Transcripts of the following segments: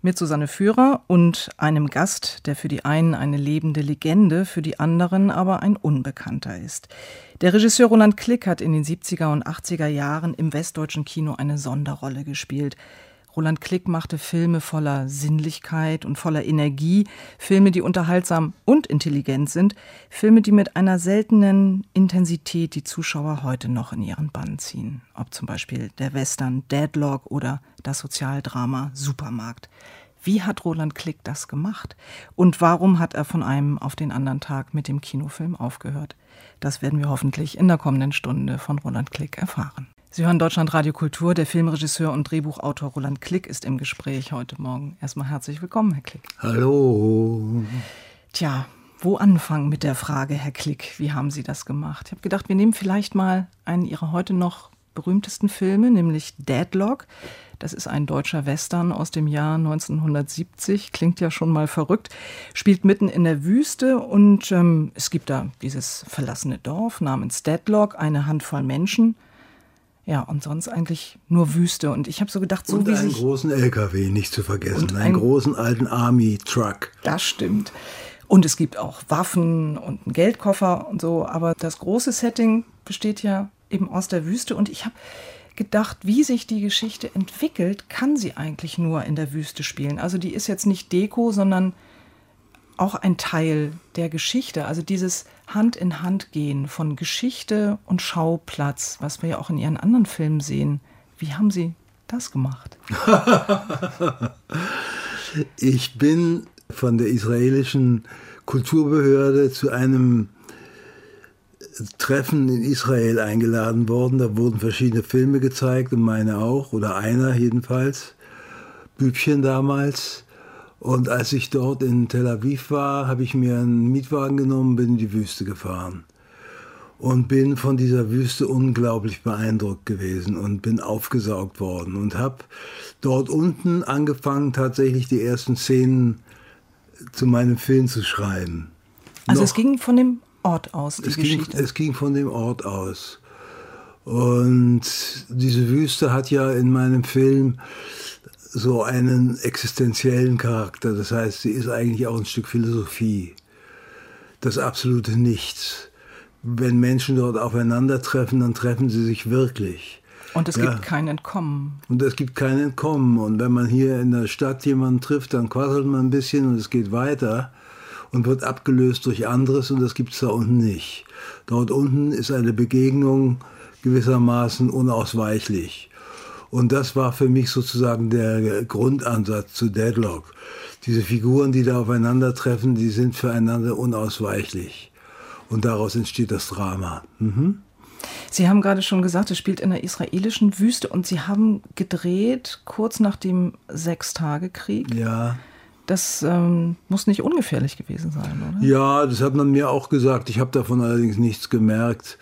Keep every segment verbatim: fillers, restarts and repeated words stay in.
Mit Susanne Führer und einem Gast, der für die einen eine lebende Legende, für die anderen aber ein Unbekannter ist. Der Regisseur Roland Klick hat in den siebziger und achtziger Jahren im westdeutschen Kino eine Sonderrolle gespielt. Roland Klick machte Filme voller Sinnlichkeit und voller Energie, Filme, die unterhaltsam und intelligent sind, Filme, die mit einer seltenen Intensität die Zuschauer heute noch in ihren Bann ziehen. Ob zum Beispiel der Western Deadlock oder das Sozialdrama Supermarkt. Wie hat Roland Klick das gemacht? Und warum hat er von einem auf den anderen Tag mit dem Kinofilm aufgehört? Das werden wir hoffentlich in der kommenden Stunde von Roland Klick erfahren. Sie hören Deutschlandradio Kultur. Der Filmregisseur und Drehbuchautor Roland Klick ist im Gespräch heute Morgen. Erstmal herzlich willkommen, Herr Klick. Hallo. Tja, wo anfangen mit der Frage, Herr Klick? Wie haben Sie das gemacht? Ich habe gedacht, wir nehmen vielleicht mal einen Ihrer heute noch berühmtesten Filme, nämlich Deadlock. Das ist ein deutscher Western aus dem Jahr neunzehnhundertsiebzig. Klingt ja schon mal verrückt. Spielt mitten in der Wüste und ähm, es gibt da dieses verlassene Dorf namens Deadlock, eine Handvoll Menschen. Ja, und sonst eigentlich nur Wüste. Und ich habe so gedacht, so und wie einen sich... großen L K W, nicht zu vergessen. Und einen ein, großen alten Army-Truck. Das stimmt. Und es gibt auch Waffen und einen Geldkoffer und so. Aber das große Setting besteht ja eben aus der Wüste. Und ich habe gedacht, wie sich die Geschichte entwickelt, kann sie eigentlich nur in der Wüste spielen. Also die ist jetzt nicht Deko, sondern auch ein Teil der Geschichte. Also dieses Hand in Hand gehen von Geschichte und Schauplatz, was wir ja auch in Ihren anderen Filmen sehen. Wie haben Sie das gemacht? Ich bin von der israelischen Kulturbehörde zu einem Treffen in Israel eingeladen worden. Da wurden verschiedene Filme gezeigt und meine auch, oder einer jedenfalls, Bübchen damals. Und als ich dort in Tel Aviv war, habe ich mir einen Mietwagen genommen, bin in die Wüste gefahren. Und bin von dieser Wüste unglaublich beeindruckt gewesen und bin aufgesaugt worden. Und habe dort unten angefangen, tatsächlich die ersten Szenen zu meinem Film zu schreiben. Also Noch, es ging von dem Ort aus, die es Geschichte? Ging, es ging von dem Ort aus. Und diese Wüste hat ja in meinem Film so einen existenziellen Charakter. Das heißt, sie ist eigentlich auch ein Stück Philosophie. Das absolute Nichts. Wenn Menschen dort aufeinandertreffen, dann treffen sie sich wirklich. Und es ja. gibt kein Entkommen. Und es gibt kein Entkommen. Und wenn man hier in der Stadt jemanden trifft, dann quasselt man ein bisschen und es geht weiter und wird abgelöst durch anderes und das gibt es da unten nicht. Dort unten ist eine Begegnung gewissermaßen unausweichlich. Und das war für mich sozusagen der Grundansatz zu Deadlock. Diese Figuren, die da aufeinandertreffen, die sind füreinander unausweichlich. Und daraus entsteht das Drama. Mhm. Sie haben gerade schon gesagt, es spielt in der israelischen Wüste und Sie haben gedreht kurz nach dem Sechstagekrieg. Ja. Das ähm, muss nicht ungefährlich gewesen sein, oder? Ja, das hat man mir auch gesagt. Ich habe davon allerdings nichts gemerkt.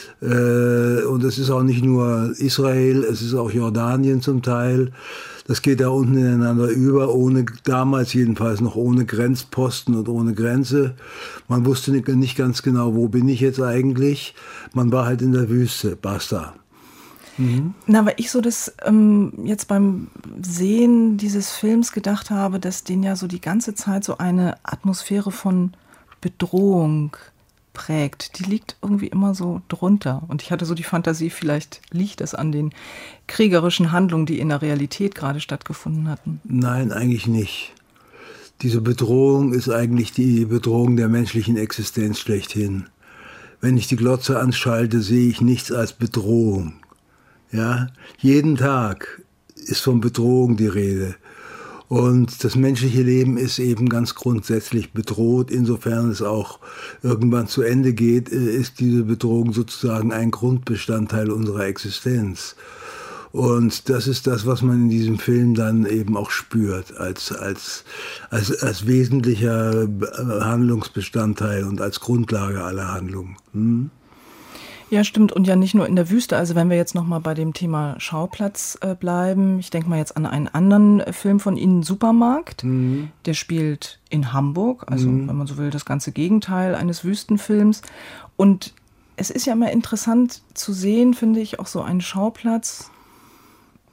Äh, und es ist auch nicht nur Israel, es ist auch Jordanien zum Teil. Das geht da unten ineinander über, ohne, damals jedenfalls noch ohne Grenzposten und ohne Grenze. Man wusste nicht, nicht ganz genau, wo bin ich jetzt eigentlich. Man war halt in der Wüste, basta. Mhm. Na, weil ich so das ähm, jetzt beim Sehen dieses Films gedacht habe, dass den ja so die ganze Zeit so eine Atmosphäre von Bedrohung prägt. Die liegt irgendwie immer so drunter. Und ich hatte so die Fantasie, vielleicht liegt es an den kriegerischen Handlungen, die in der Realität gerade stattgefunden hatten. Nein, eigentlich nicht. Diese Bedrohung ist eigentlich die Bedrohung der menschlichen Existenz schlechthin. Wenn ich die Glotze anschalte, sehe ich nichts als Bedrohung. Ja, jeden Tag ist von Bedrohung die Rede. Und das menschliche Leben ist eben ganz grundsätzlich bedroht. Insofern es auch irgendwann zu Ende geht, ist diese Bedrohung sozusagen ein Grundbestandteil unserer Existenz. Und das ist das, was man in diesem Film dann eben auch spürt, als, als, als, als wesentlicher Handlungsbestandteil und als Grundlage aller Handlungen. Hm? Ja, stimmt. Und ja nicht nur in der Wüste. Also wenn wir jetzt nochmal bei dem Thema Schauplatz äh, bleiben. Ich denke mal jetzt an einen anderen äh, Film von Ihnen, Supermarkt. Mhm. Der spielt in Hamburg. Also mhm. wenn man so will, das ganze Gegenteil eines Wüstenfilms. Und es ist ja immer interessant zu sehen, finde ich, auch so einen Schauplatz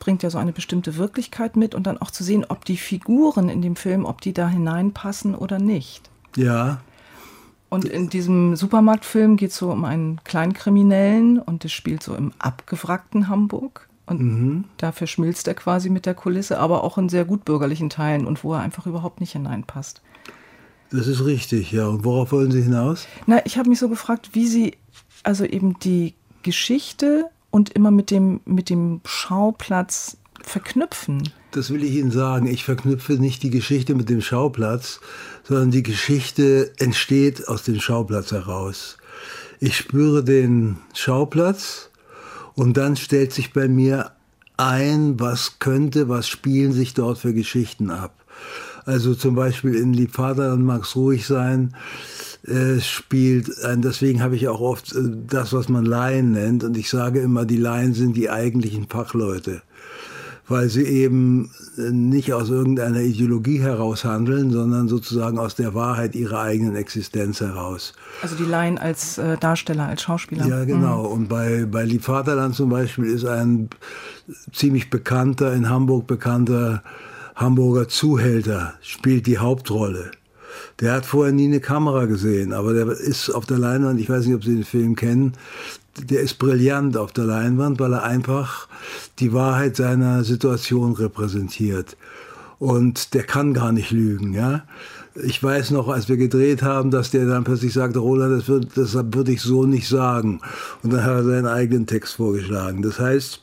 bringt ja so eine bestimmte Wirklichkeit mit und dann auch zu sehen, ob die Figuren in dem Film, ob die da hineinpassen oder nicht. Ja. Und in diesem Supermarktfilm geht es so um einen Kleinkriminellen und das spielt so im abgewrackten Hamburg. Und mhm. da verschmilzt er quasi mit der Kulisse, aber auch in sehr gutbürgerlichen Teilen und wo er einfach überhaupt nicht hineinpasst. Das ist richtig, ja. Und worauf wollen Sie hinaus? Na, ich habe mich so gefragt, wie Sie also eben die Geschichte und immer mit dem, mit dem Schauplatz verknüpfen. Das will ich Ihnen sagen. Ich verknüpfe nicht die Geschichte mit dem Schauplatz, sondern die Geschichte entsteht aus dem Schauplatz heraus. Ich spüre den Schauplatz und dann stellt sich bei mir ein, was könnte, was spielen sich dort für Geschichten ab. Also zum Beispiel in Lieb Vaterland mag's ruhig sein, äh, spielt ein, deswegen habe ich auch oft äh, das, was man Laien nennt. Und ich sage immer, die Laien sind die eigentlichen Fachleute, weil sie eben nicht aus irgendeiner Ideologie heraus handeln, sondern sozusagen aus der Wahrheit ihrer eigenen Existenz heraus. Also die Laien als äh, Darsteller, als Schauspieler. Ja, genau. Mhm. Und bei, bei Lieb Vaterland zum Beispiel ist ein ziemlich bekannter, in Hamburg bekannter Hamburger Zuhälter, spielt die Hauptrolle. Der hat vorher nie eine Kamera gesehen, aber der ist auf der Leinwand, ich weiß nicht, ob Sie den Film kennen, der ist brillant auf der Leinwand, weil er einfach die Wahrheit seiner Situation repräsentiert. Und der kann gar nicht lügen, ja. Ich weiß noch, als wir gedreht haben, dass der dann plötzlich sagte, Roland, das würde das würd ich so nicht sagen. Und dann hat er seinen eigenen Text vorgeschlagen. Das heißt,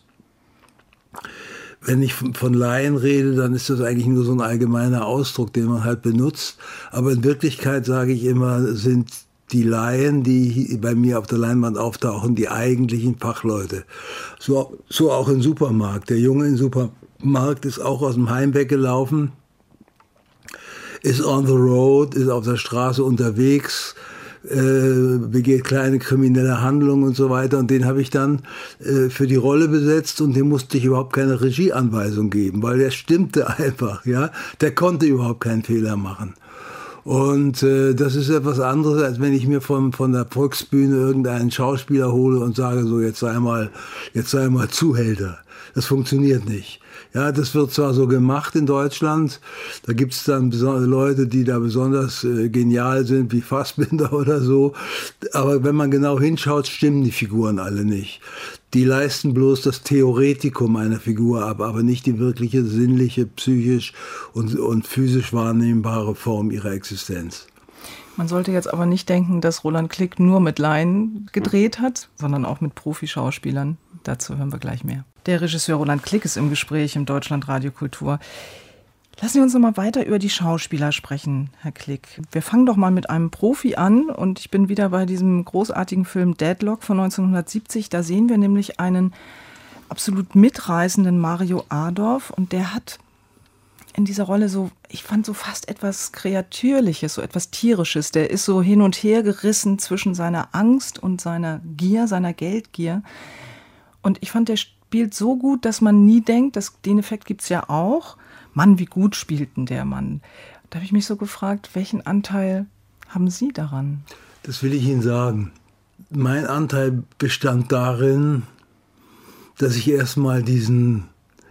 wenn ich von Laien rede, dann ist das eigentlich nur so ein allgemeiner Ausdruck, den man halt benutzt. Aber in Wirklichkeit sage ich immer, sind die Laien, die bei mir auf der Leinwand auftauchen, die eigentlichen Fachleute. So, so auch im Supermarkt. Der Junge im Supermarkt ist auch aus dem Heim weggelaufen, ist on the road, ist auf der Straße unterwegs, äh, begeht kleine kriminelle Handlungen und so weiter. Und den habe ich dann äh, für die Rolle besetzt und dem musste ich überhaupt keine Regieanweisung geben, weil der stimmte einfach, ja. Der konnte überhaupt keinen Fehler machen. Und äh, das ist etwas anderes, als wenn ich mir von, von der Volksbühne irgendeinen Schauspieler hole und sage, so jetzt sei mal, jetzt sei mal Zuhälter. Das funktioniert nicht. Ja, das wird zwar so gemacht in Deutschland, da gibt es dann Leute, die da besonders äh, genial sind, wie Fassbinder oder so, aber wenn man genau hinschaut, stimmen die Figuren alle nicht. Die leisten bloß das Theoretikum einer Figur ab, aber nicht die wirkliche sinnliche, psychisch und, und physisch wahrnehmbare Form ihrer Existenz. Man sollte jetzt aber nicht denken, dass Roland Klick nur mit Laien gedreht hat, sondern auch mit Profischauspielern. Dazu hören wir gleich mehr. Der Regisseur Roland Klick ist im Gespräch im Deutschlandradio Kultur. Lassen Sie uns noch mal weiter über die Schauspieler sprechen, Herr Klick. Wir fangen doch mal mit einem Profi an und ich bin wieder bei diesem großartigen Film Deadlock von neunzehnhundertsiebzig. Da sehen wir nämlich einen absolut mitreißenden Mario Adorf und der hat in dieser Rolle so, ich fand so fast etwas Kreatürliches, so etwas Tierisches. Der ist so hin und her gerissen zwischen seiner Angst und seiner Gier, seiner Geldgier. Und ich fand, der spielt so gut, dass man nie denkt, dass, den Effekt gibt es ja auch. Mann, wie gut spielt denn der Mann? Da habe ich mich so gefragt, welchen Anteil haben Sie daran? Das will ich Ihnen sagen. Mein Anteil bestand darin, dass ich erstmal diesen,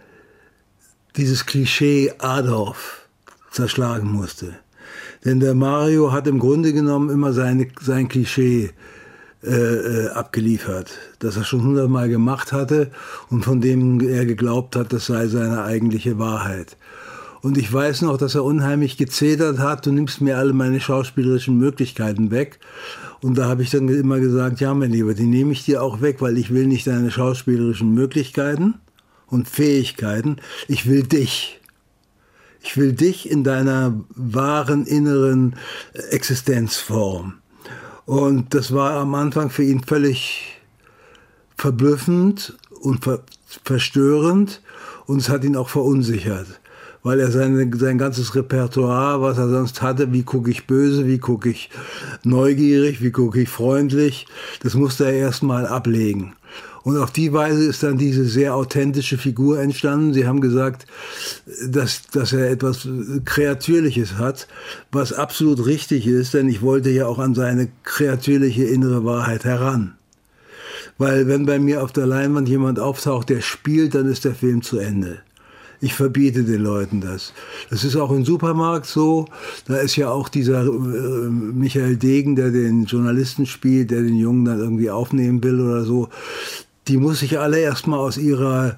dieses Klischee Adorf zerschlagen musste. Denn der Mario hat im Grunde genommen immer seine, sein Klischee Äh, abgeliefert, das er schon hundertmal gemacht hatte und von dem er geglaubt hat, das sei seine eigentliche Wahrheit. Und ich weiß noch, dass er unheimlich gezetert hat, du nimmst mir alle meine schauspielerischen Möglichkeiten weg. Und da habe ich dann immer gesagt, ja mein Lieber, die nehme ich dir auch weg, weil ich will nicht deine schauspielerischen Möglichkeiten und Fähigkeiten, ich will dich. Ich will dich in deiner wahren inneren Existenzform. Und das war am Anfang für ihn völlig verblüffend und ver- verstörend und es hat ihn auch verunsichert, weil er seine, sein ganzes Repertoire, was er sonst hatte, wie gucke ich böse, wie gucke ich neugierig, wie gucke ich freundlich, das musste er erstmal ablegen. Und auf die Weise ist dann diese sehr authentische Figur entstanden. Sie haben gesagt, dass, dass er etwas Kreatürliches hat, was absolut richtig ist, denn ich wollte ja auch an seine kreatürliche innere Wahrheit heran. Weil wenn bei mir auf der Leinwand jemand auftaucht, der spielt, dann ist der Film zu Ende. Ich verbiete den Leuten das. Das ist auch im Supermarkt so. Da ist ja auch dieser äh, Michael Degen, der den Journalisten spielt, der den Jungen dann irgendwie aufnehmen will oder so. Die muss sich alle erstmal aus ihrer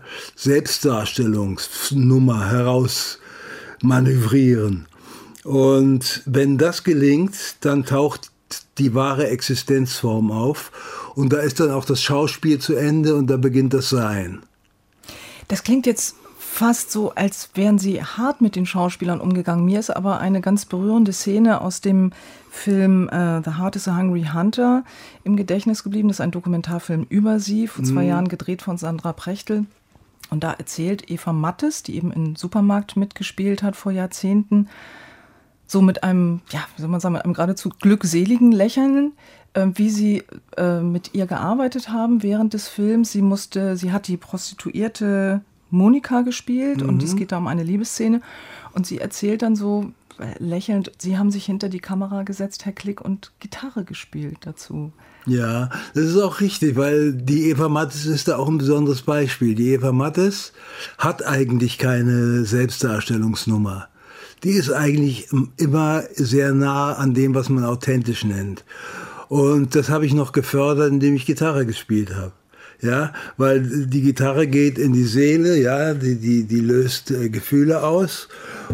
Selbstdarstellungsnummer heraus manövrieren. Und wenn das gelingt, dann taucht die wahre Existenzform auf. Und da ist dann auch das Schauspiel zu Ende und da beginnt das Sein. Das klingt jetzt fast so, als wären Sie hart mit den Schauspielern umgegangen. Mir ist aber eine ganz berührende Szene aus dem Film uh, The Heart is a Hungry Hunter im Gedächtnis geblieben. Das ist ein Dokumentarfilm über Sie, vor zwei mm. Jahren gedreht von Sandra Prechtl. Und da erzählt Eva Mattes, die eben im Supermarkt mitgespielt hat vor Jahrzehnten, so mit einem, ja, wie soll man sagen, mit einem geradezu glückseligen Lächeln, äh, wie sie äh, mit ihr gearbeitet haben während des Films. Sie musste, sie hat die Prostituierte Monika gespielt, mhm. und es geht da um eine Liebesszene. Und sie erzählt dann so äh, lächelnd, sie haben sich hinter die Kamera gesetzt, Herr Klick, und Gitarre gespielt dazu. Ja, das ist auch richtig, weil die Eva Mattes ist da auch ein besonderes Beispiel. Die Eva Mattes hat eigentlich keine Selbstdarstellungsnummer. Die ist eigentlich immer sehr nah an dem, was man authentisch nennt. Und das habe ich noch gefördert, indem ich Gitarre gespielt habe. Ja, weil die Gitarre geht in die Seele, ja, die, die, die löst äh, Gefühle aus.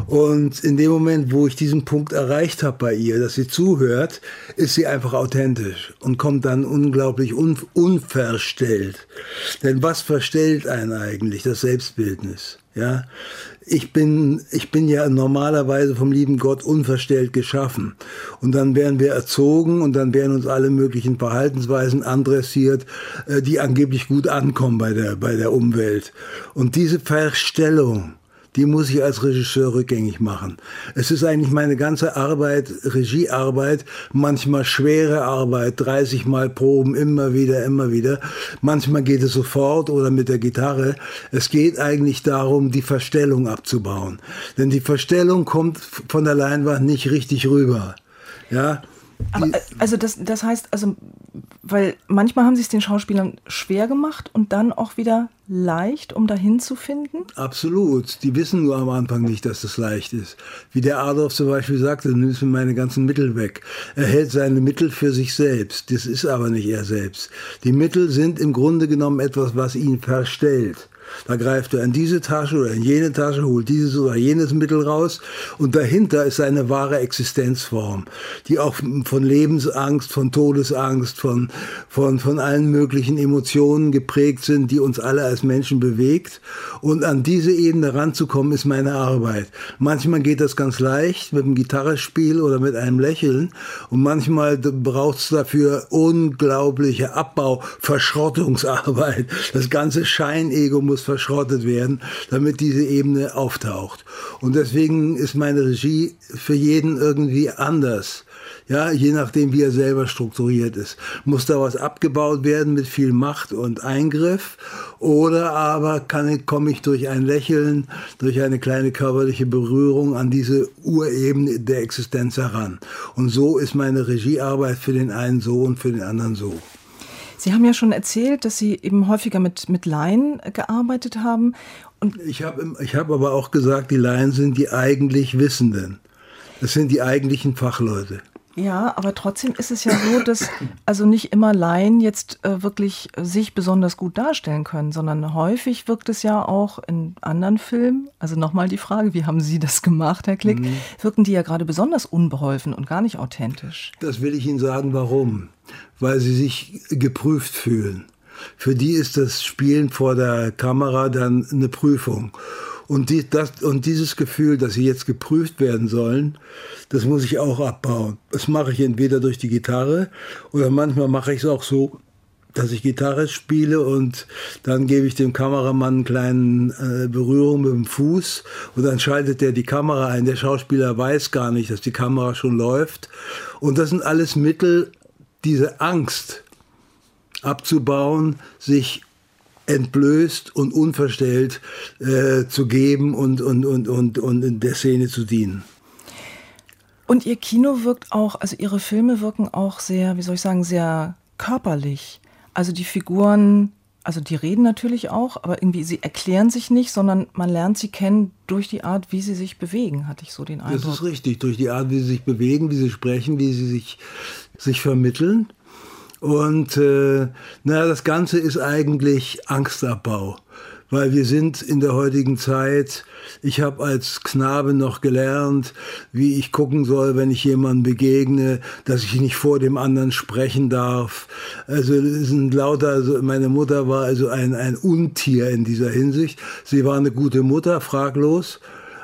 Und in dem Moment, wo ich diesen Punkt erreicht habe bei ihr, dass sie zuhört, ist sie einfach authentisch und kommt dann unglaublich un, unverstellt. Denn was verstellt einen eigentlich? Das Selbstbildnis. Ja, ich bin, ich bin ja normalerweise vom lieben Gott unverstellt geschaffen. Und dann werden wir erzogen und dann werden uns alle möglichen Verhaltensweisen andressiert, die angeblich gut ankommen bei der, bei der Umwelt. Und diese Verstellung, die muss ich als Regisseur rückgängig machen. Es ist eigentlich meine ganze Arbeit, Regiearbeit, manchmal schwere Arbeit, dreißig Mal Proben, immer wieder, immer wieder. Manchmal geht es sofort oder mit der Gitarre. Es geht eigentlich darum, die Verstellung abzubauen. Denn die Verstellung kommt von der Leinwand nicht richtig rüber. Ja. Aber, also das, das heißt, also, weil manchmal haben sie es den Schauspielern schwer gemacht und dann auch wieder leicht, um dahin zu finden? Absolut. Die wissen nur am Anfang nicht, dass das leicht ist. Wie der Adolf zum Beispiel sagte, du nimmst mir meine ganzen Mittel weg. Er hält seine Mittel für sich selbst. Das ist aber nicht er selbst. Die Mittel sind im Grunde genommen etwas, was ihn verstellt. Da greift er in diese Tasche oder in jene Tasche, holt dieses oder jenes Mittel raus und dahinter ist eine wahre Existenzform, die auch von Lebensangst, von Todesangst, von, von, von allen möglichen Emotionen geprägt sind, die uns alle als Menschen bewegt. Und an diese Ebene ranzukommen, ist meine Arbeit. Manchmal geht das ganz leicht mit einem Gitarrespiel oder mit einem Lächeln und manchmal braucht es dafür unglaubliche Abbau, Verschrottungsarbeit. Das ganze Scheinego muss verschrottet werden, damit diese Ebene auftaucht. Und deswegen ist meine Regie für jeden irgendwie anders. Ja, je nachdem, wie er selber strukturiert ist. Muss da was abgebaut werden mit viel Macht und Eingriff? Oder aber kann, komme ich durch ein Lächeln, durch eine kleine körperliche Berührung an diese Urebene der Existenz heran? Und so ist meine Regiearbeit für den einen so und für den anderen so. Sie haben ja schon erzählt, dass Sie eben häufiger mit, mit Laien gearbeitet haben. Und ich habe ich hab aber auch gesagt, die Laien sind die eigentlich Wissenden. Das sind die eigentlichen Fachleute. Ja, aber trotzdem ist es ja so, dass also nicht immer Laien jetzt äh, wirklich sich besonders gut darstellen können, sondern häufig wirkt es ja auch in anderen Filmen, also nochmal die Frage, wie haben Sie das gemacht, Herr Klick, mhm. wirken die ja gerade besonders unbeholfen und gar nicht authentisch. Das will ich Ihnen sagen, warum. Weil sie sich geprüft fühlen. Für die ist das Spielen vor der Kamera dann eine Prüfung. Und, die, das, und dieses Gefühl, dass sie jetzt geprüft werden sollen, das muss ich auch abbauen. Das mache ich entweder durch die Gitarre oder manchmal mache ich es auch so, dass ich Gitarre spiele und dann gebe ich dem Kameramann einen kleinen äh, Berührung mit dem Fuß und dann schaltet der die Kamera ein. Der Schauspieler weiß gar nicht, dass die Kamera schon läuft. Und das sind alles Mittel, diese Angst abzubauen, sich entblößt und unverstellt äh, zu geben und, und, und, und, und in der Szene zu dienen. Und Ihr Kino wirkt auch, also Ihre Filme wirken auch sehr, wie soll ich sagen, sehr körperlich. Also die Figuren, also die reden natürlich auch, aber irgendwie sie erklären sich nicht, sondern man lernt sie kennen durch die Art, wie sie sich bewegen, hatte ich so den Eindruck. Das ist richtig, durch die Art, wie sie sich bewegen, wie sie sprechen, wie sie sich, sich vermitteln. Und äh, naja, das Ganze ist eigentlich Angstabbau. Weil wir sind in der heutigen Zeit, ich habe als Knabe noch gelernt, wie ich gucken soll, wenn ich jemandem begegne, dass ich nicht vor dem anderen sprechen darf. Also es sind lauter, also meine Mutter war also ein, ein Untier in dieser Hinsicht. Sie war eine gute Mutter, fraglos.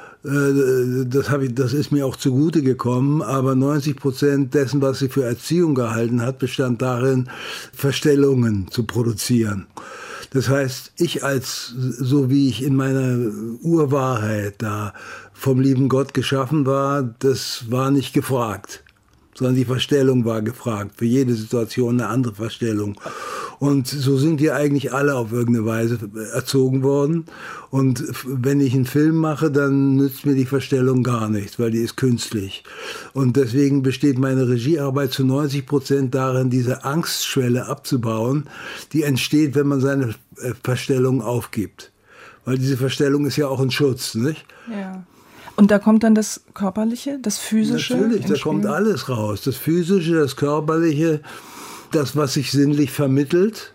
Das, hab ich, das ist mir auch zugute gekommen, aber neunzig Prozent dessen, was sie für Erziehung gehalten hat, bestand darin, Verstellungen zu produzieren. Das heißt, ich als, so wie ich in meiner Urwahrheit da vom lieben Gott geschaffen war, das war nicht gefragt, sondern die Verstellung war gefragt. Für jede Situation eine andere Verstellung. Und so sind wir eigentlich alle auf irgendeine Weise erzogen worden. Und wenn ich einen Film mache, dann nützt mir die Verstellung gar nichts, weil die ist künstlich. Und deswegen besteht meine Regiearbeit zu neunzig Prozent darin, diese Angstschwelle abzubauen, die entsteht, wenn man seine Verstellung aufgibt. Weil diese Verstellung ist ja auch ein Schutz, nicht? Ja. Und da kommt dann das Körperliche, das Physische? Natürlich, da kommt alles raus. Das Physische, das Körperliche, das, was sich sinnlich vermittelt.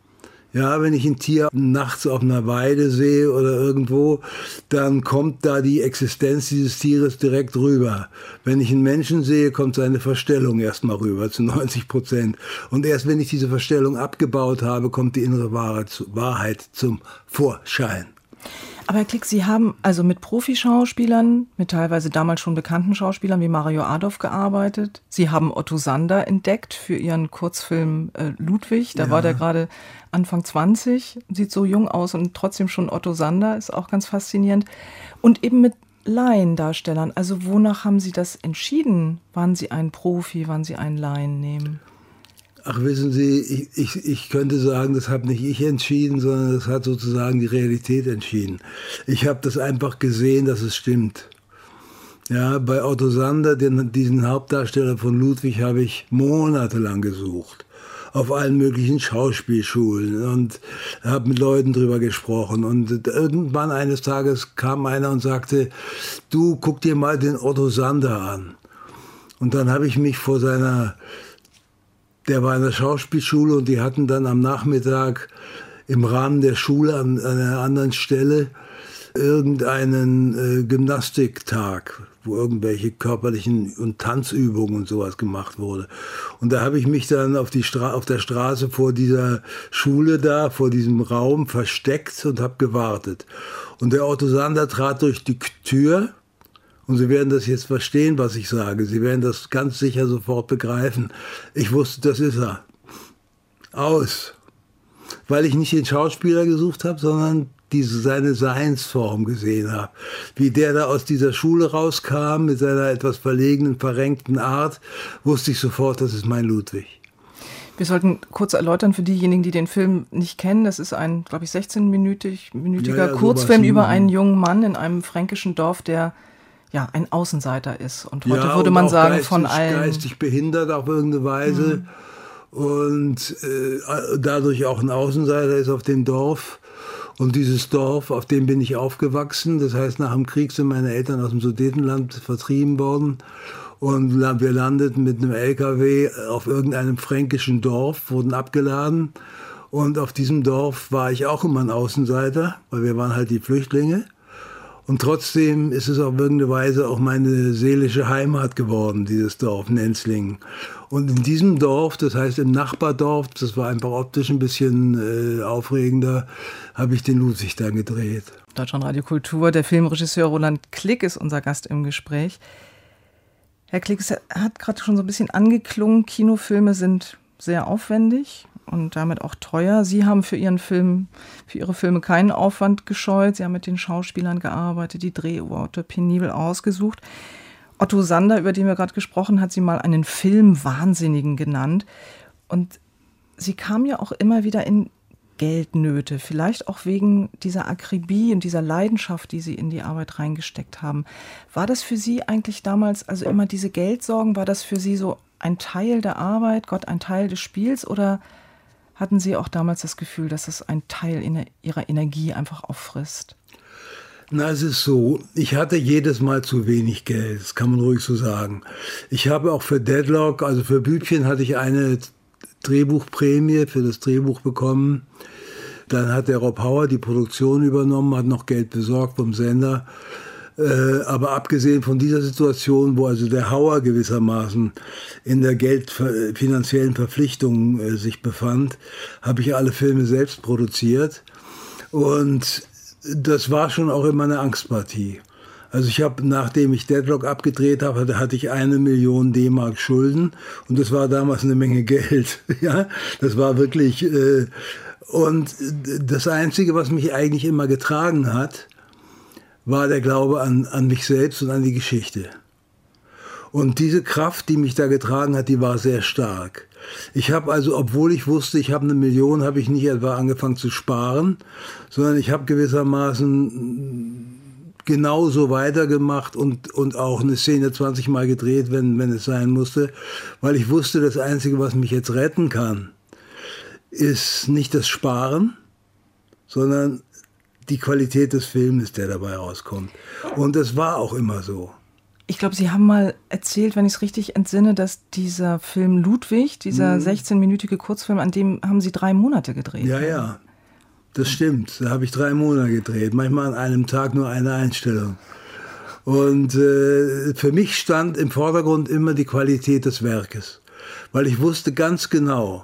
Ja, wenn ich ein Tier nachts auf einer Weide sehe oder irgendwo, dann kommt da die Existenz dieses Tieres direkt rüber. Wenn ich einen Menschen sehe, kommt seine Verstellung erstmal rüber, zu neunzig Prozent. Und erst wenn ich diese Verstellung abgebaut habe, kommt die innere Wahrheit zum Vorschein. Aber Herr Klick, Sie haben also mit Profischauspielern, mit teilweise damals schon bekannten Schauspielern wie Mario Adorf gearbeitet. Sie haben Otto Sander entdeckt für Ihren Kurzfilm äh, Ludwig. Da ja. war der gerade Anfang zwanzig, sieht so jung aus und trotzdem schon Otto Sander, ist auch ganz faszinierend. Und eben mit Laiendarstellern. Also wonach haben Sie das entschieden? Wann Sie einen Profi, wann Sie einen Laien nehmen? Ach, wissen Sie, ich, ich, ich könnte sagen, das habe nicht ich entschieden, sondern das hat sozusagen die Realität entschieden. Ich habe das einfach gesehen, dass es stimmt. Ja, bei Otto Sander, den, diesen Hauptdarsteller von Ludwig, habe ich monatelang gesucht. Auf allen möglichen Schauspielschulen und habe mit Leuten drüber gesprochen. Und irgendwann eines Tages kam einer und sagte, du, guck dir mal den Otto Sander an. Und dann habe ich mich vor seiner... Der war in der Schauspielschule und die hatten dann am Nachmittag im Rahmen der Schule an, an einer anderen Stelle irgendeinen äh, Gymnastiktag, wo irgendwelche körperlichen und Tanzübungen und sowas gemacht wurde. Und da habe ich mich dann auf, die Stra- auf der Straße vor dieser Schule da, vor diesem Raum versteckt und habe gewartet. Und der Otto Sander trat durch die Tür. Und Sie werden das jetzt verstehen, was ich sage. Sie werden das ganz sicher sofort begreifen. Ich wusste, das ist er. Aus. Weil ich nicht den Schauspieler gesucht habe, sondern diese, seine Seinsform gesehen habe. Wie der da aus dieser Schule rauskam, mit seiner etwas verlegenen, verrenkten Art, wusste ich sofort, das ist mein Ludwig. Wir sollten kurz erläutern für diejenigen, die den Film nicht kennen. Das ist ein, glaube ich, sechzehnminütiger ja, ja, Kurzfilm über einen jungen Mann in einem fränkischen Dorf, der ja ein Außenseiter ist. Und heute ja, würde und man auch sagen, geistig, von allen... geistig behindert auf irgendeine Weise. Mhm. Und äh, dadurch auch ein Außenseiter ist auf dem Dorf. Und dieses Dorf, auf dem bin ich aufgewachsen. Das heißt, nach dem Krieg sind meine Eltern aus dem Sudetenland vertrieben worden. Und wir landeten mit einem L K W auf irgendeinem fränkischen Dorf, wurden abgeladen. Und auf diesem Dorf war ich auch immer ein Außenseiter, weil wir waren halt die Flüchtlinge. Und trotzdem ist es auf irgendeine Weise auch meine seelische Heimat geworden, dieses Dorf Nenzlingen. Und in diesem Dorf, das heißt im Nachbardorf, das war einfach optisch ein bisschen äh, aufregender, habe ich den Ludwig dann gedreht. Deutschlandradio Kultur, der Filmregisseur Roland Klick ist unser Gast im Gespräch. Herr Klick, es hat gerade schon so ein bisschen angeklungen, Kinofilme sind sehr aufwendig und damit auch teuer. Sie haben für Ihren Film, für Ihre Filme keinen Aufwand gescheut. Sie haben mit den Schauspielern gearbeitet, die Drehorte penibel ausgesucht. Otto Sander, über den wir gerade gesprochen, hat Sie mal einen Filmwahnsinnigen genannt. Und Sie kamen ja auch immer wieder in Geldnöte, vielleicht auch wegen dieser Akribie und dieser Leidenschaft, die Sie in die Arbeit reingesteckt haben. War das für Sie eigentlich damals, also immer diese Geldsorgen, war das für Sie so ein Teil der Arbeit, Gott, ein Teil des Spiels, oder hatten Sie auch damals das Gefühl, dass es einen Teil in Ihrer Energie einfach auffrisst? Na, es ist so, ich hatte jedes Mal zu wenig Geld, das kann man ruhig so sagen. Ich habe auch für Deadlock, also für Bübchen, hatte ich eine Drehbuchprämie für das Drehbuch bekommen. Dann hat der Rob Howard die Produktion übernommen, hat noch Geld besorgt vom Sender. Äh, aber abgesehen von dieser Situation, wo also der Hauer gewissermaßen in der geldfinanziellen Verpflichtung äh, sich befand, habe ich alle Filme selbst produziert. Und das war schon auch immer eine Angstpartie. Also ich habe, nachdem ich Deadlock abgedreht habe, hatte ich eine Million D-Mark Schulden. Und das war damals eine Menge Geld. Ja, das war wirklich... Äh, und das Einzige, was mich eigentlich immer getragen hat, war der Glaube an, an mich selbst und an die Geschichte. Und diese Kraft, die mich da getragen hat, die war sehr stark. Ich habe also, obwohl ich wusste, ich habe eine Million, habe ich nicht etwa angefangen zu sparen, sondern ich habe gewissermaßen genauso weitergemacht und, und auch eine Szene zwanzig Mal gedreht, wenn, wenn es sein musste, weil ich wusste, das Einzige, was mich jetzt retten kann, ist nicht das Sparen, sondern die Qualität des Films, der dabei rauskommt. Und das war auch immer so. Ich glaube, Sie haben mal erzählt, wenn ich es richtig entsinne, dass dieser Film Ludwig, dieser hm. sechzehnminütige Kurzfilm, an dem haben Sie drei Monate gedreht. Ja, ja, das stimmt. Da habe ich drei Monate gedreht. Manchmal an einem Tag nur eine Einstellung. Und äh, für mich stand im Vordergrund immer die Qualität des Werkes. Weil ich wusste ganz genau,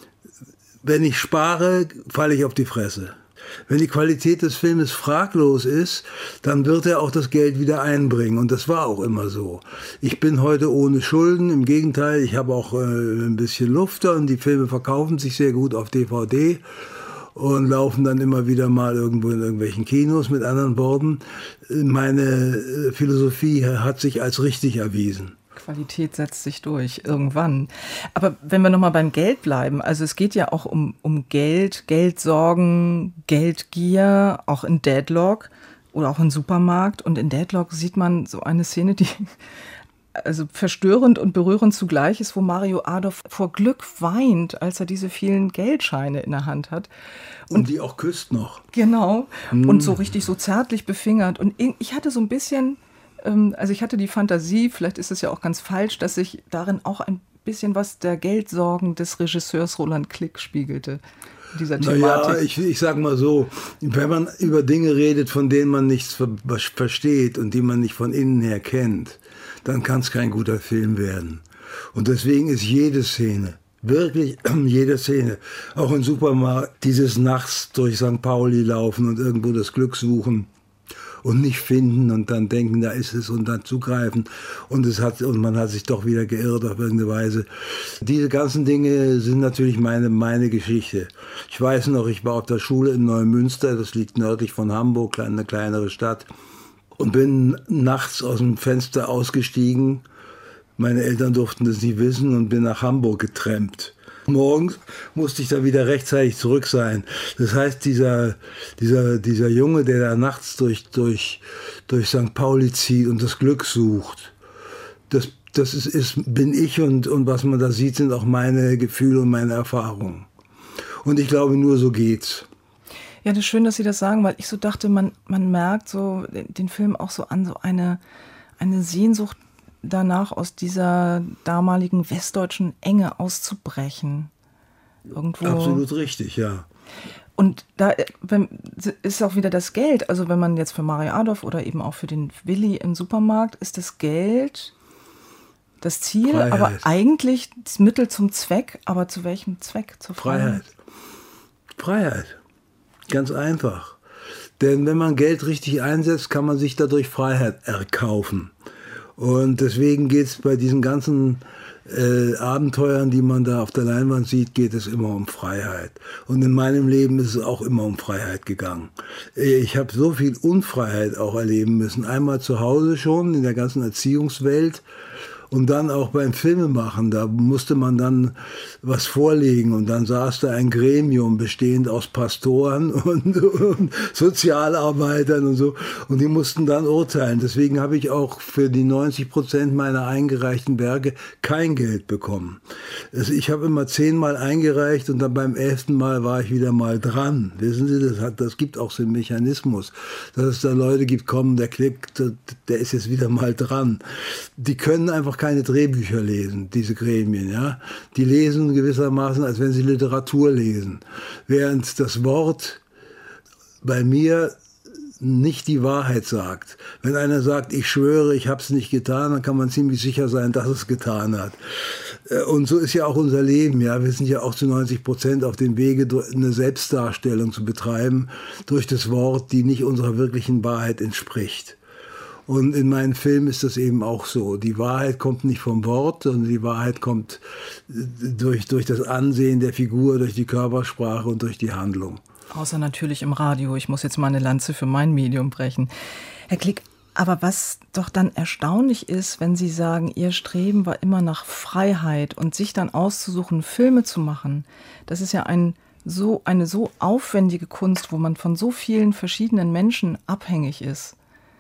wenn ich spare, falle ich auf die Fresse. Wenn die Qualität des Filmes fraglos ist, dann wird er auch das Geld wieder einbringen. Und das war auch immer so. Ich bin heute ohne Schulden. Im Gegenteil, ich habe auch äh, ein bisschen Luft und die Filme verkaufen sich sehr gut auf D V D und laufen dann immer wieder mal irgendwo in irgendwelchen Kinos. Mit anderen Worten, meine Philosophie hat sich als richtig erwiesen. Qualität setzt sich durch, irgendwann. Aber wenn wir nochmal beim Geld bleiben, also es geht ja auch um, um Geld, Geldsorgen, Geldgier, auch in Deadlock oder auch im Supermarkt. Und in Deadlock sieht man so eine Szene, die also verstörend und berührend zugleich ist, wo Mario Adorf vor Glück weint, als er diese vielen Geldscheine in der Hand hat. Und, und die auch küsst noch. Genau. Hm. Und so richtig so zärtlich befingert. Und ich hatte so ein bisschen... Also ich hatte die Fantasie, vielleicht ist es ja auch ganz falsch, dass sich darin auch ein bisschen was der Geldsorgen des Regisseurs Roland Klick spiegelte. In dieser Thematik. Naja, ich, ich sag mal so, wenn man über Dinge redet, von denen man nichts ver- versteht und die man nicht von innen her kennt, dann kann es kein guter Film werden. Und deswegen ist jede Szene, wirklich jede Szene, auch im Supermarkt, dieses nachts durch Sankt Pauli laufen und irgendwo das Glück suchen, und nicht finden und dann denken, da ist es und dann zugreifen und es hat und man hat sich doch wieder geirrt auf irgendeine Weise. Diese ganzen Dinge sind natürlich meine meine Geschichte. Ich weiß noch, ich war auf der Schule in Neumünster, das liegt nördlich von Hamburg, eine kleinere Stadt, und bin nachts aus dem Fenster ausgestiegen. Meine Eltern durften das nicht wissen und bin nach Hamburg getrampt. Morgens musste ich da wieder rechtzeitig zurück sein. Das heißt, dieser, dieser, dieser Junge, der da nachts durch, durch, durch Sankt Pauli zieht und das Glück sucht, das, das ist, ist, bin ich und, und was man da sieht, sind auch meine Gefühle und meine Erfahrungen. Und ich glaube, nur so geht's. Ja, das ist schön, dass Sie das sagen, weil ich so dachte, man, man merkt so den Film auch so an, so eine, eine Sehnsucht danach, aus dieser damaligen westdeutschen Enge auszubrechen. Irgendwo. Absolut richtig, ja. Und da wenn, ist auch wieder das Geld, also wenn man jetzt für Mario Adorf oder eben auch für den Willi im Supermarkt, ist das Geld das Ziel, Freiheit. Aber eigentlich das Mittel zum Zweck. Aber zu welchem Zweck? Zur Freiheit. Freiheit. Freiheit. Ganz einfach. Denn wenn man Geld richtig einsetzt, kann man sich dadurch Freiheit erkaufen. Und deswegen geht es bei diesen ganzen äh, Abenteuern, die man da auf der Leinwand sieht, geht es immer um Freiheit. Und in meinem Leben ist es auch immer um Freiheit gegangen. Ich habe so viel Unfreiheit auch erleben müssen. Einmal zu Hause schon, in der ganzen Erziehungswelt Und dann auch beim Filmemachen, da musste man dann was vorlegen und dann saß da ein Gremium bestehend aus Pastoren und, und Sozialarbeitern und so und die mussten dann urteilen. Deswegen habe ich auch für die neunzig Prozent meiner eingereichten Werke kein Geld bekommen. Also ich habe immer zehnmal eingereicht und dann beim elften Mal war ich wieder mal dran. Wissen Sie, das, hat, das gibt auch so einen Mechanismus, dass es da Leute gibt, kommen, der klickt, der ist jetzt wieder mal dran. Die können einfach keine Drehbücher lesen, diese Gremien, ja. Die lesen gewissermaßen, als wenn sie Literatur lesen. Während das Wort bei mir nicht die Wahrheit sagt. Wenn einer sagt, ich schwöre, ich habe es nicht getan, dann kann man ziemlich sicher sein, dass es getan hat. Und so ist ja auch unser Leben. Ja, wir sind ja auch zu neunzig Prozent auf dem Wege, eine Selbstdarstellung zu betreiben durch das Wort, die nicht unserer wirklichen Wahrheit entspricht. Und in meinen Filmen ist das eben auch so. Die Wahrheit kommt nicht vom Wort, sondern die Wahrheit kommt durch, durch das Ansehen der Figur, durch die Körpersprache und durch die Handlung. Außer natürlich im Radio. Ich muss jetzt mal eine Lanze für mein Medium brechen. Herr Klick, aber was doch dann erstaunlich ist, wenn Sie sagen, Ihr Streben war immer nach Freiheit und sich dann auszusuchen, Filme zu machen, das ist ja ein, so, eine so aufwendige Kunst, wo man von so vielen verschiedenen Menschen abhängig ist.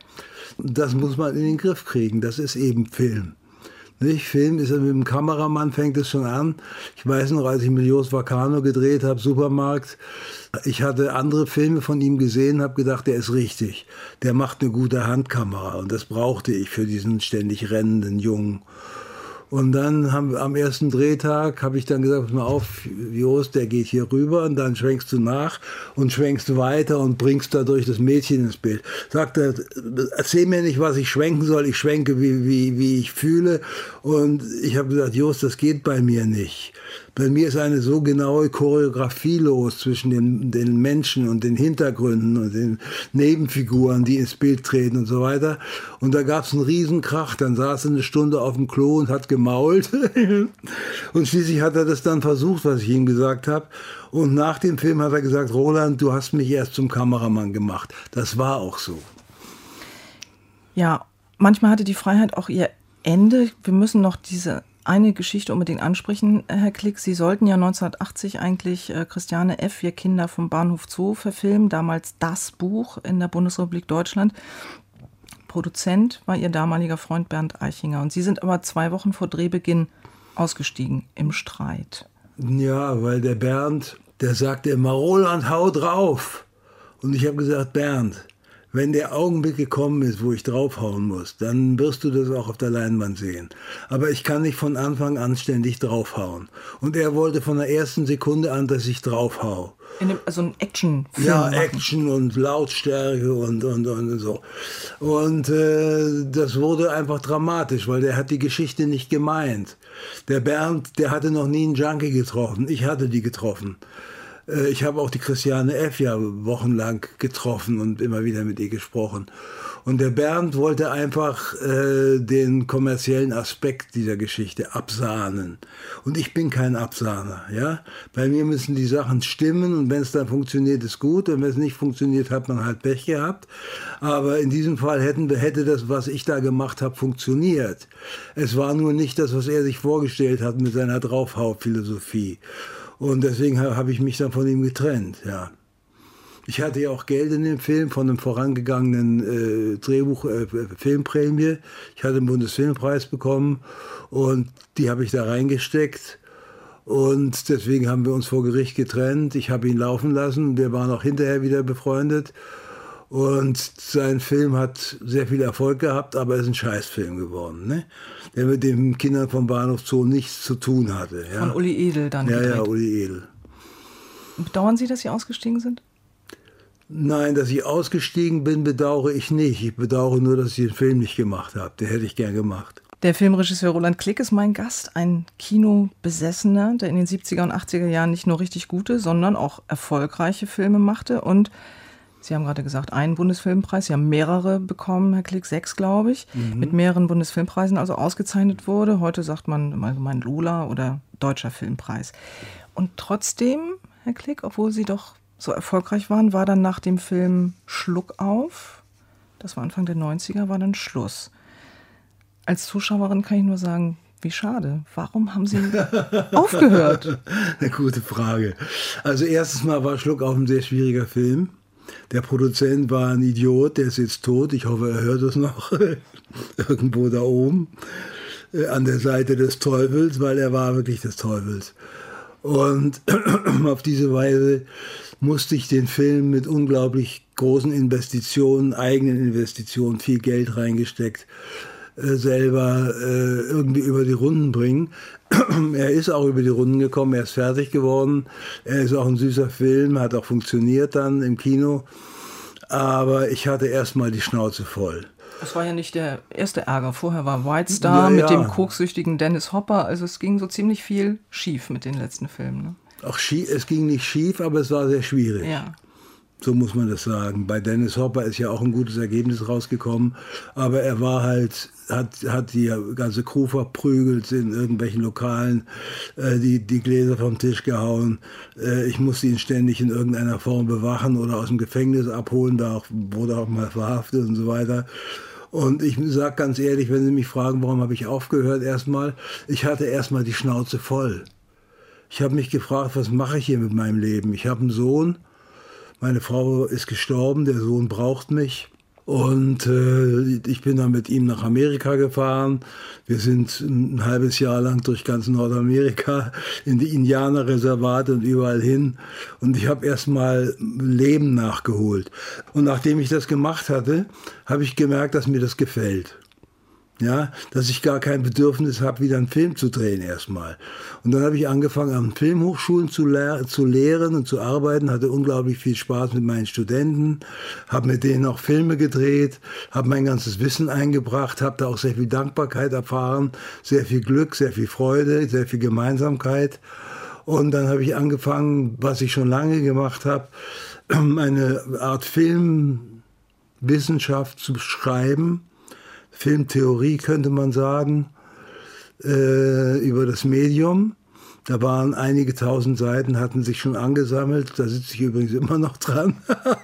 Das muss man in den Griff kriegen. Das ist eben Film. Nicht? Film ist ja mit dem Kameramann, fängt es schon an. Ich weiß noch, als ich mit Jos Vacano gedreht habe, Supermarkt, ich hatte andere Filme von ihm gesehen, habe gedacht, der ist richtig. Der macht eine gute Handkamera und das brauchte ich für diesen ständig rennenden Jungen. Und dann haben wir am ersten Drehtag, habe ich dann gesagt, pass mal auf, Jos, der geht hier rüber und dann schwenkst du nach und schwenkst weiter und bringst dadurch das Mädchen ins Bild. Sagt er, erzähl mir nicht, was ich schwenken soll, ich schwenke, wie, wie, wie ich fühle. Und ich habe gesagt, Jos, das geht bei mir nicht. Bei mir ist eine so genaue Choreografie los zwischen den, den Menschen und den Hintergründen und den Nebenfiguren, die ins Bild treten und so weiter. Und da gab es einen Riesenkrach. Dann saß er eine Stunde auf dem Klo und hat gemault. Und schließlich hat er das dann versucht, was ich ihm gesagt habe. Und nach dem Film hat er gesagt, Roland, du hast mich erst zum Kameramann gemacht. Das war auch so. Ja, manchmal hatte die Freiheit auch ihr Ende. Wir müssen noch diese eine Geschichte unbedingt ansprechen, Herr Klick. Sie sollten ja neunzehnhundertachtzig eigentlich äh, Christiane F., Wir Kinder vom Bahnhof Zoo verfilmen, damals das Buch in der Bundesrepublik Deutschland. Produzent war Ihr damaliger Freund Bernd Eichinger. Und Sie sind aber zwei Wochen vor Drehbeginn ausgestiegen im Streit. Ja, weil der Bernd, der sagte immer, Roland, hau drauf. Und ich habe gesagt, Bernd, wenn der Augenblick gekommen ist, wo ich draufhauen muss, dann wirst du das auch auf der Leinwand sehen. Aber ich kann nicht von Anfang an ständig draufhauen. Und er wollte von der ersten Sekunde an, dass ich draufhau. In dem, also ein Actionfilm. Ja, machen. Action und Lautstärke und, und, und so. Und äh, das wurde einfach dramatisch, weil der hat die Geschichte nicht gemeint. Der Bernd, der hatte noch nie einen Junkie getroffen. Ich hatte die getroffen. Ich habe auch die Christiane F. ja wochenlang getroffen und immer wieder mit ihr gesprochen. Und der Bernd wollte einfach äh, den kommerziellen Aspekt dieser Geschichte absahnen. Und ich bin kein Absahner. Ja? Bei mir müssen die Sachen stimmen und wenn es dann funktioniert, ist gut. Und wenn es nicht funktioniert, hat man halt Pech gehabt. Aber in diesem Fall hätten, hätte das, was ich da gemacht habe, funktioniert. Es war nur nicht das, was er sich vorgestellt hat mit seiner Draufhau-Philosophie. Und deswegen habe ich mich dann von ihm getrennt, ja. Ich hatte ja auch Geld in dem Film von einem vorangegangenen äh, Drehbuch, äh, Filmprämie. Ich hatte einen Bundesfilmpreis bekommen und die habe ich da reingesteckt. Und deswegen haben wir uns vor Gericht getrennt. Ich habe ihn laufen lassen. Wir waren auch hinterher wieder befreundet. Und sein Film hat sehr viel Erfolg gehabt, aber es ist ein Scheißfilm geworden, ne? Der mit den Kindern vom Bahnhof Zoo nichts zu tun hatte. Ja? Von Uli Edel dann Ja, gedreht. ja, Uli Edel. Bedauern Sie, dass Sie ausgestiegen sind? Nein, dass ich ausgestiegen bin, bedauere ich nicht. Ich bedauere nur, dass ich den Film nicht gemacht habe. Den hätte ich gern gemacht. Der Filmregisseur Roland Klick ist mein Gast, ein Kinobesessener, der in den siebziger und achtziger Jahren nicht nur richtig gute, sondern auch erfolgreiche Filme machte. Und Sie haben gerade gesagt, einen Bundesfilmpreis, Sie haben mehrere bekommen, Herr Klick, sechs, glaube ich, mhm. mit mehreren Bundesfilmpreisen also ausgezeichnet wurde. Heute sagt man im Allgemeinen Lola oder Deutscher Filmpreis. Und trotzdem, Herr Klick, obwohl Sie doch so erfolgreich waren, war dann nach dem Film Schluck auf, das war Anfang der neunziger, war dann Schluss. Als Zuschauerin kann ich nur sagen, wie schade. Warum haben Sie aufgehört? Eine gute Frage. Also erstens mal war Schluck auf ein sehr schwieriger Film. Der Produzent war ein Idiot, der ist jetzt tot. Ich hoffe, er hört es noch. Irgendwo da oben. An der Seite des Teufels, weil er war wirklich des Teufels. Und auf diese Weise musste ich den Film mit unglaublich großen Investitionen, eigenen Investitionen, viel Geld reingesteckt, äh, selber äh, irgendwie über die Runden bringen. Er ist auch über die Runden gekommen, er ist fertig geworden. Er ist auch ein süßer Film, hat auch funktioniert dann im Kino. Aber ich hatte erstmal die Schnauze voll. Das war ja nicht der erste Ärger. Vorher war White Star ja, mit ja. dem koksüchtigen Dennis Hopper. Also es ging so ziemlich viel schief mit den letzten Filmen. Ne? Auch schief, es ging nicht schief, aber es war sehr schwierig. Ja. So muss man das sagen. Bei Dennis Hopper ist ja auch ein gutes Ergebnis rausgekommen. Aber er war halt, hat, hat die ganze Crew verprügelt in irgendwelchen Lokalen, äh, die, die Gläser vom Tisch gehauen. Äh, ich musste ihn ständig in irgendeiner Form bewachen oder aus dem Gefängnis abholen. Da auch, wurde auch mal verhaftet und so weiter. Und ich sage ganz ehrlich, wenn Sie mich fragen, warum habe ich aufgehört, erstmal, ich hatte erstmal die Schnauze voll. Ich habe mich gefragt, was mache ich hier mit meinem Leben? Ich habe einen Sohn, meine Frau ist gestorben, der Sohn braucht mich. Und äh, ich bin dann mit ihm nach Amerika gefahren. Wir sind ein halbes Jahr lang durch ganz Nordamerika in die Indianerreservate und überall hin. Und ich habe erstmal Leben nachgeholt. Und nachdem ich das gemacht hatte, habe ich gemerkt, dass mir das gefällt. Ja, dass ich gar kein Bedürfnis habe, wieder einen Film zu drehen erstmal. Und dann habe ich angefangen, an Filmhochschulen zu, lehr- zu lehren und zu arbeiten, hatte unglaublich viel Spaß mit meinen Studenten, habe mit denen auch Filme gedreht, habe mein ganzes Wissen eingebracht, habe da auch sehr viel Dankbarkeit erfahren, sehr viel Glück, sehr viel Freude, sehr viel Gemeinsamkeit. Und dann habe ich angefangen, was ich schon lange gemacht habe, eine Art Filmwissenschaft zu schreiben, Filmtheorie könnte man sagen, äh, über das Medium. Da waren einige tausend Seiten, hatten sich schon angesammelt. Da sitze ich übrigens immer noch dran.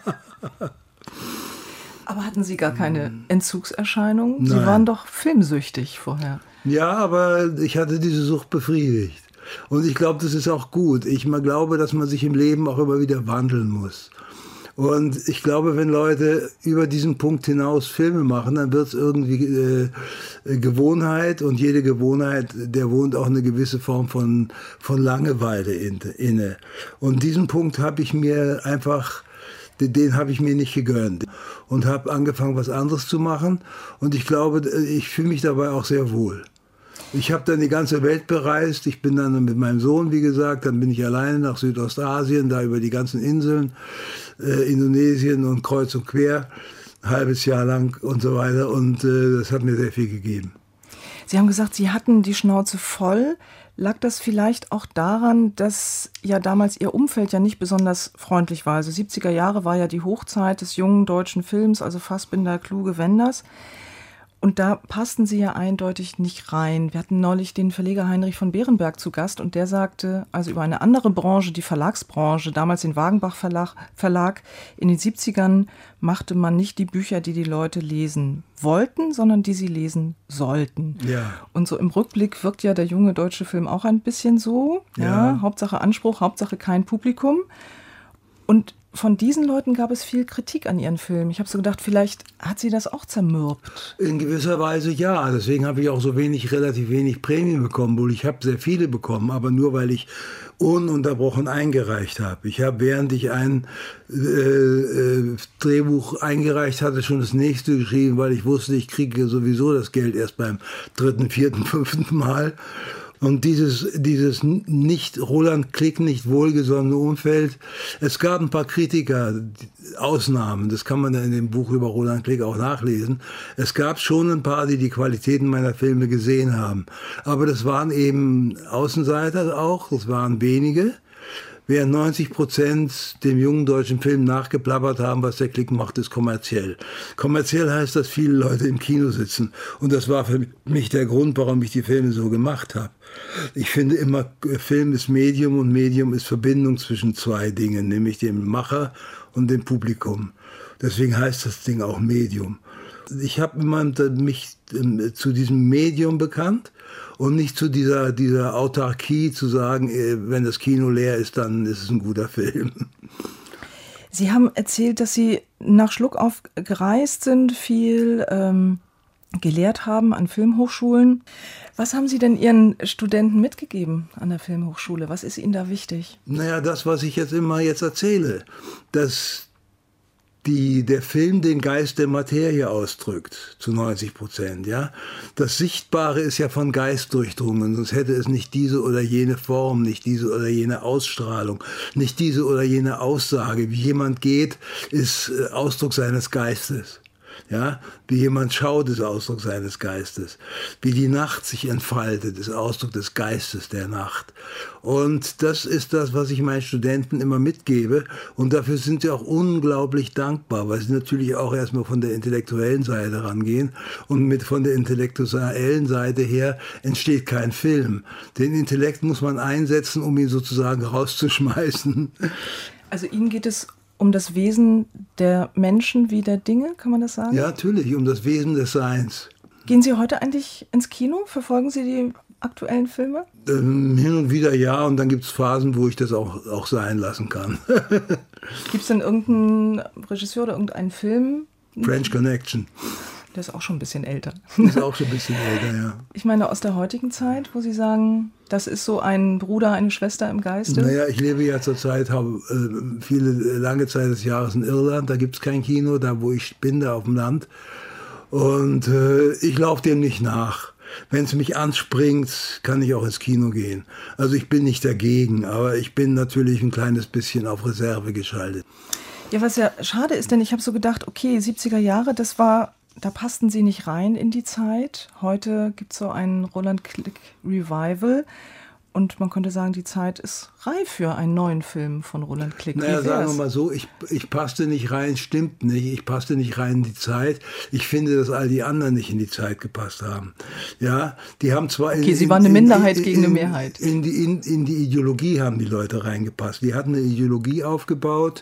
Aber hatten Sie gar keine Entzugserscheinungen? Sie Nein. waren doch filmsüchtig vorher. Ja, aber ich hatte diese Sucht befriedigt. Und ich glaube, das ist auch gut. Ich mal glaube, dass man sich im Leben auch immer wieder wandeln muss. Und ich glaube, wenn Leute über diesen Punkt hinaus Filme machen, dann wird es irgendwie äh, Gewohnheit, und jede Gewohnheit, der wohnt auch eine gewisse Form von, von Langeweile in, inne. Und diesen Punkt habe ich mir einfach, den, den habe ich mir nicht gegönnt und habe angefangen, was anderes zu machen. Und ich glaube, ich fühle mich dabei auch sehr wohl. Ich habe dann die ganze Welt bereist. Ich bin dann mit meinem Sohn, wie gesagt, dann bin ich alleine nach Südostasien, da über die ganzen Inseln, äh, Indonesien und kreuz und quer, ein halbes Jahr lang und so weiter. Und äh, das hat mir sehr viel gegeben. Sie haben gesagt, Sie hatten die Schnauze voll. Lag das vielleicht auch daran, dass ja damals Ihr Umfeld ja nicht besonders freundlich war? Also siebziger Jahre war ja die Hochzeit des jungen deutschen Films, also Fassbinder, Kluge, Wenders. Und da passten Sie ja eindeutig nicht rein. Wir hatten neulich den Verleger Heinrich von Behrenberg zu Gast und der sagte, also über eine andere Branche, die Verlagsbranche, damals den Wagenbach Verlag, Verlag, in den siebzigern machte man nicht die Bücher, die die Leute lesen wollten, sondern die sie lesen sollten. Ja. Und so im Rückblick wirkt ja der junge deutsche Film auch ein bisschen so. Ja. Ja, Hauptsache Anspruch, Hauptsache kein Publikum. Und von diesen Leuten gab es viel Kritik an ihren Filmen. Ich habe so gedacht, vielleicht hat sie das auch zermürbt. In gewisser Weise ja. Deswegen habe ich auch so wenig, relativ wenig Prämien bekommen. Wohl, ich habe sehr viele bekommen, aber nur weil ich ununterbrochen eingereicht habe. Ich habe, während ich ein äh, äh, Drehbuch eingereicht hatte, schon das nächste geschrieben, weil ich wusste, ich kriege sowieso das Geld erst beim dritten, vierten, fünften Mal. Und dieses, dieses nicht Roland Klick, nicht wohlgesonnene Umfeld, es gab ein paar Kritiker, Ausnahmen, das kann man dann in dem Buch über Roland Klick auch nachlesen. Es gab schon ein paar, die die Qualitäten meiner Filme gesehen haben. Aber das waren eben Außenseiter auch, das waren wenige. Während neunzig Prozent dem jungen deutschen Film nachgeplappert haben, was der Klick macht, ist kommerziell. Kommerziell heißt, dass viele Leute im Kino sitzen. Und das war für mich der Grund, warum ich die Filme so gemacht habe. Ich finde immer, Film ist Medium und Medium ist Verbindung zwischen zwei Dingen, nämlich dem Macher und dem Publikum. Deswegen heißt das Ding auch Medium. Ich habe mich zu diesem Medium bekannt und nicht zu dieser, dieser Autarkie zu sagen, wenn das Kino leer ist, dann ist es ein guter Film. Sie haben erzählt, dass Sie nach Schluckauf gereist sind, viel ähm, gelehrt haben an Filmhochschulen. Was haben Sie denn Ihren Studenten mitgegeben an der Filmhochschule? Was ist Ihnen da wichtig? Naja, das, was ich jetzt immer jetzt erzähle, dass die, der Film den Geist der Materie ausdrückt, zu neunzig Prozent. Ja? Das Sichtbare ist ja von Geist durchdrungen, sonst hätte es nicht diese oder jene Form, nicht diese oder jene Ausstrahlung, nicht diese oder jene Aussage. Wie jemand geht, ist Ausdruck seines Geistes. Ja, wie jemand schaut, ist Ausdruck seines Geistes. Wie die Nacht sich entfaltet, ist Ausdruck des Geistes der Nacht. Und das ist das, was ich meinen Studenten immer mitgebe. Und dafür sind sie auch unglaublich dankbar, weil sie natürlich auch erstmal von der intellektuellen Seite rangehen. Und mit von der intellektuellen Seite her entsteht kein Film. Den Intellekt muss man einsetzen, um ihn sozusagen rauszuschmeißen. Also Ihnen geht es um das Wesen der Menschen wie der Dinge, kann man das sagen? Ja, natürlich, um das Wesen des Seins. Gehen Sie heute eigentlich ins Kino? Verfolgen Sie die aktuellen Filme? Ähm, hin und wieder ja, und dann gibt es Phasen, wo ich das auch, auch sein lassen kann. Gibt es denn irgendeinen Regisseur oder irgendeinen Film? French Connection. Der ist auch schon ein bisschen älter. Ist auch schon ein bisschen älter, ja. Ich meine aus der heutigen Zeit, wo Sie sagen, das ist so ein Bruder, eine Schwester im Geiste? Naja, ich lebe ja zurzeit, habe äh, viele, lange Zeit des Jahres in Irland, da gibt es kein Kino, da wo ich bin, da auf dem Land. Und äh, ich laufe dem nicht nach. Wenn es mich anspringt, kann ich auch ins Kino gehen. Also ich bin nicht dagegen, aber ich bin natürlich ein kleines bisschen auf Reserve geschaltet. Ja, was ja schade ist, denn ich habe so gedacht, okay, siebziger Jahre, das war... Da passten Sie nicht rein in die Zeit. Heute gibt es so ein Roland Klick Revival. Und man könnte sagen, die Zeit ist reif für einen neuen Film von Roland Klick. Naja, sagen wir mal so, ich, ich passte nicht rein, stimmt nicht. Ich passte nicht rein in die Zeit. Ich finde, dass all die anderen nicht in die Zeit gepasst haben. Ja, die haben zwar... Okay, in, Sie waren eine in, Minderheit in, gegen in, eine Mehrheit. In die, in, in die Ideologie haben die Leute reingepasst. Die hatten eine Ideologie aufgebaut,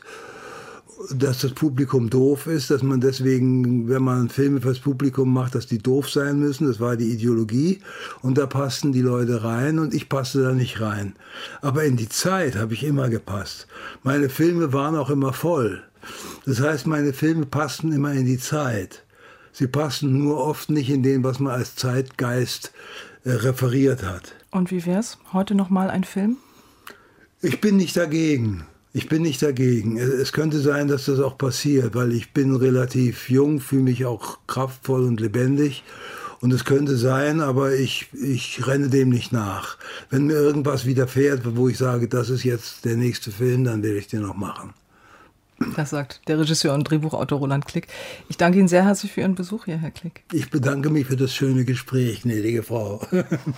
dass das Publikum doof ist, dass man deswegen, wenn man Filme fürs Publikum macht, dass die doof sein müssen. Das war die Ideologie und da passten die Leute rein und ich passte da nicht rein. Aber in die Zeit habe ich immer gepasst. Meine Filme waren auch immer voll. Das heißt, meine Filme passten immer in die Zeit. Sie passten nur oft nicht in dem, was man als Zeitgeist äh, referiert hat. Und wie wär's? Heute noch mal ein Film? Ich bin nicht dagegen. Ich bin nicht dagegen. Es könnte sein, dass das auch passiert, weil ich bin relativ jung, fühle mich auch kraftvoll und lebendig. Und es könnte sein, aber ich, ich renne dem nicht nach. Wenn mir irgendwas widerfährt, wo ich sage, das ist jetzt der nächste Film, dann werde ich den noch machen. Das sagt der Regisseur und Drehbuchautor Roland Klick. Ich danke Ihnen sehr herzlich für Ihren Besuch hier, Herr Klick. Ich bedanke mich für das schöne Gespräch, gnädige Frau.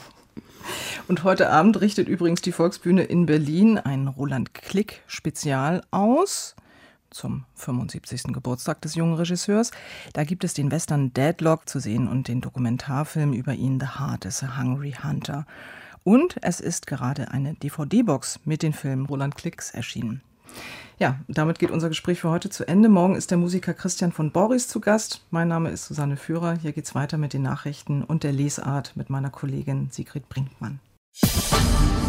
Und heute Abend richtet übrigens die Volksbühne in Berlin ein Roland Klick-Spezial aus zum fünfundsiebzigsten Geburtstag des jungen Regisseurs. Da gibt es den Western Deadlock zu sehen und den Dokumentarfilm über ihn The Heart is a Hungry Hunter. Und es ist gerade eine D V D-Box mit den Filmen Roland Klicks erschienen. Ja, damit geht unser Gespräch für heute zu Ende. Morgen ist der Musiker Christian von Boris zu Gast. Mein Name ist Susanne Führer. Hier geht's weiter mit den Nachrichten und der Lesart mit meiner Kollegin Sigrid Brinkmann.